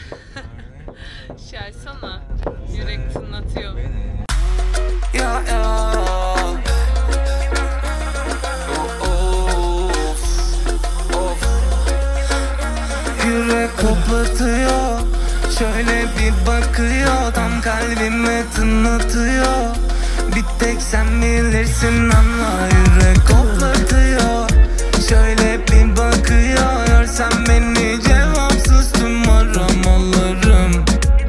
Şarsana. Yürek tınlatıyor. Ya ya. Yürek hoplatıyor, şöyle bir bakıyor, tam kalbime tınlatıyor. Bir tek sen bilirsin, anla. Yürek hoplatıyor, şöyle bir bakıyor. Görsen beni cevapsız tüm aramalarım.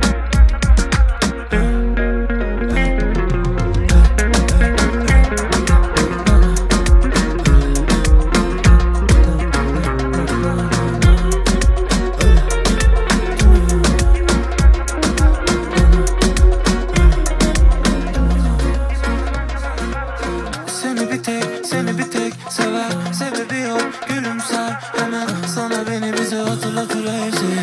Seni bir tek sever, sebebi yok, gülümser hemen sana, beni bize hatırlatır her şey.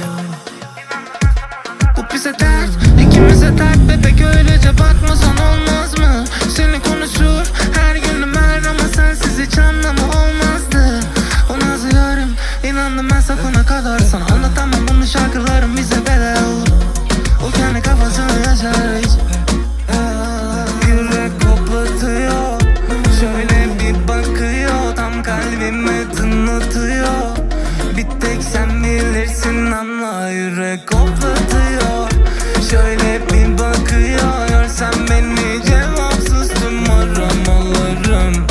Bu bize dert, ikimize dert, bebek öylece bakmasan olmaz mı? Seni konuşur her günüm her, ama sensiz hiç anlamı olmazdı. O nazlı yarım, inandım ben sapına kadar, sana anlatamam bunu, şarkılarım bize bedel olur. O kendi kafasını yaşar hiç. Yürek hoplatıyor, şöyle bir bakıyor, tam kalbime tınlatıyor. Bir tek sen bilirsin, anla. Yürek hoplatıyor, şöyle bir bakıyor. Görsen beni cevapsız tüm aramalarım.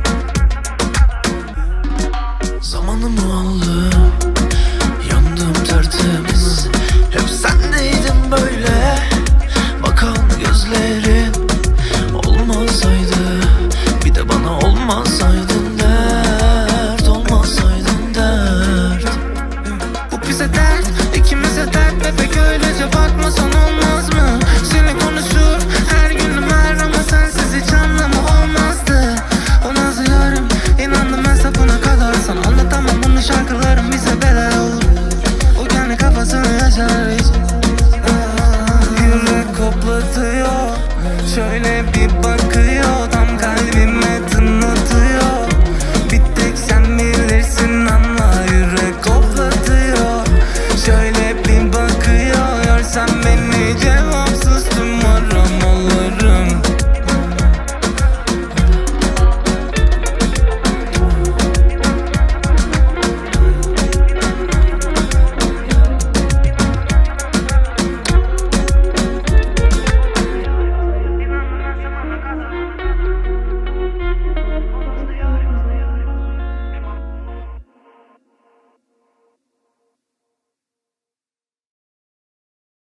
Zamanımı aldı, yandım tertemiz. Hep sendeydin böyle, bakan gözlerin. Olmasaydı, bir de bana olmasaydın dert, olmasaydın dert. Bu bize dert, ikimize dert, bebek öylece bakmasan olmaz mı? Seni konuşur her günüm her, ama sensiz hiç anlamı olmazdı. O nazlı yarım, inandım ben sapına kadar, sana anlatamam bunu, şarkılarım bize bedel olur. O kendi kafasını yaşar.